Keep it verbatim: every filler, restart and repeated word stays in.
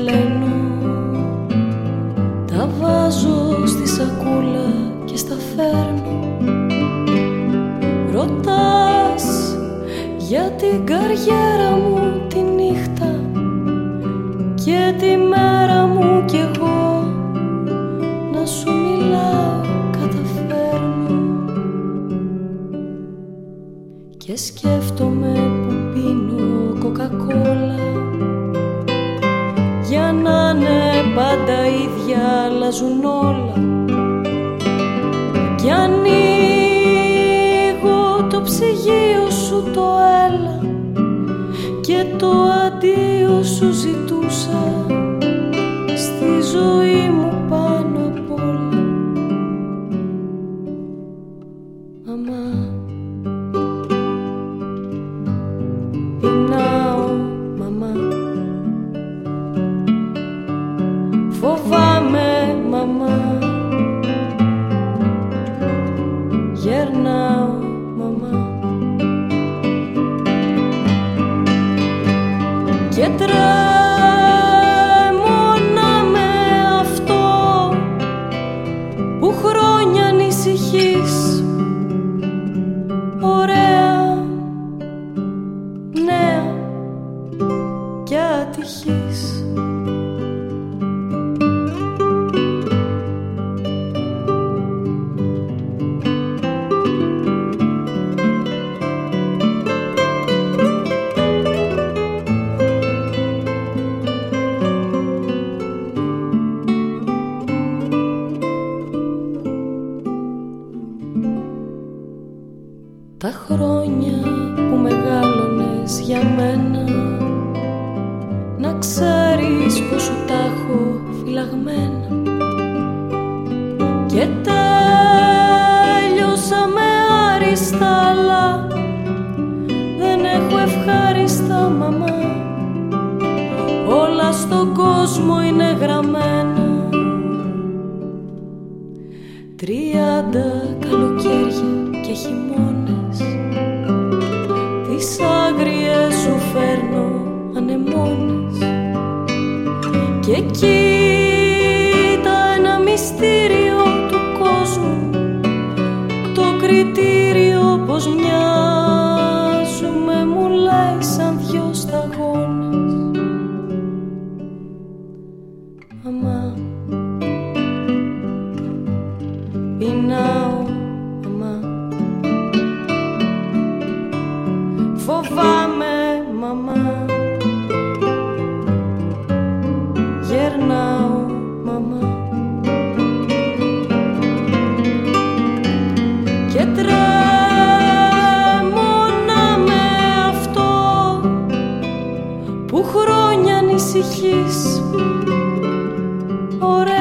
πλένω, τα βάζω στη σακούλα και στα φέρνω. Ρωτάς για την καριέρα μου τη νύχτα και τη μέρα μου κι εγώ να σου μιλάω καταφέρνω. Και σκέφτομαι που πίνω κοκακόλα για να είναι πάντα ίδια, αλλάζουν όλα. Κι ανοίγω το ψυγείο σου το έλα και το αντίο σου ζητούσα στη ζωή μου πάνω απ' όλα. Μαμά, πεινάω μαμά, φοβάμαι μαμά, γερνάω μαμά και τρέμω να με αυτό που χρόνια ανησυχείς. Ωραία, νέα και ατυχής. Τα χρόνια που μεγάλωνες για μένα, να ξέρεις πως σου τα έχω φυλαγμένα. Και τέλειωσα με άριστα, αλλά δεν έχω ευχάριστα μαμά. Όλα στον κόσμο είναι γραμμένα. Τριάντα καλοκαίρια και χειμώνες, τις άγριες σου φέρνω ανεμόνες. Και κοίτα ένα μυστήριο του κόσμου, το κριτήριο πως μοιάζουμε μου λέει σαν δυο σταγόνες. Μαμά, πεινάω μαμά, φοβάμαι μαμά, γερνάω μαμά και τρέμω να με αυτό που χρόνια ανησυχείς. Ωραία,